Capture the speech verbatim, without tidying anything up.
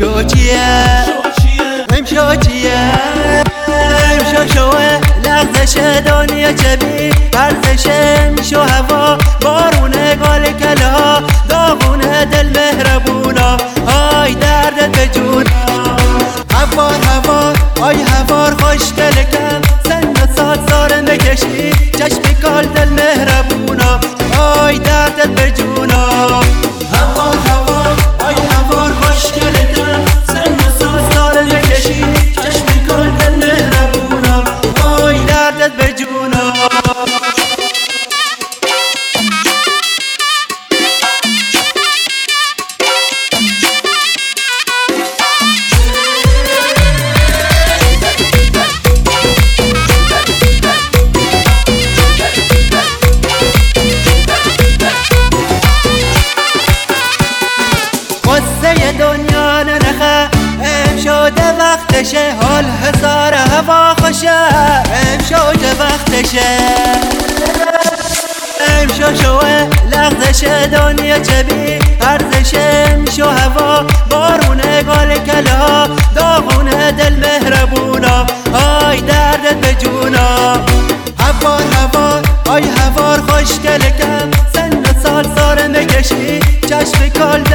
امشو چیه امشو چیه امشو شوه لغزش دنیا چه بی ارزش امشو هوا بارونه گال کلا داغونه دل مهربونا آی دردت به جونا هوار هوار آی هوار خوشگل کم سن و سال ساره مکشی چشم کال دل مهربونا آی دردت به جونا هوار هوار آی هوار خوشگل کم سن و سال ساره مکشی چشم کال دل مهربونا آی دردت به جونا قصه دنیا ننخه ام شده وقتشه حال هزار هوا خوشه ام شده وقتشه ام شو شوه لغزش دنیا چه بی ارزش ام شو هوا بارونه گال کلا داغونه دل مهربونا آی دردت به جونا هوار هوار آی هوار خوشگل کم سن و سال ساره مکشی چشم کال